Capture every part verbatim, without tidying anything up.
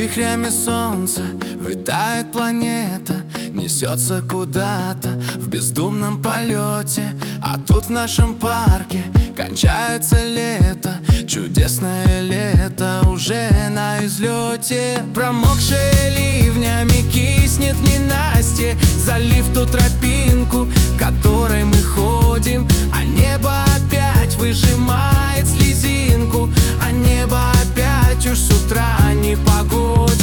вихрями солнца витает планета, несется куда-то в бездумном полете. А тут в нашем парке кончается лето, чудесное лето уже на излете. Промокшая ливнями киснет ненастье, залив ту тропинку, которой мы ходим. А небо опять выжимает слезинку, а небо опять уж с утра непогоди.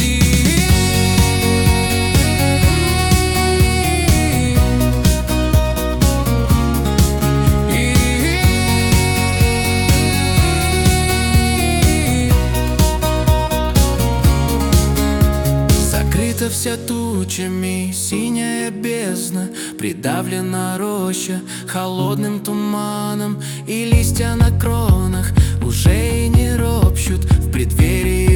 Вся тучами синяя бездна, придавлена роща холодным туманом, и листья на кронах уже и не ропщут в преддверии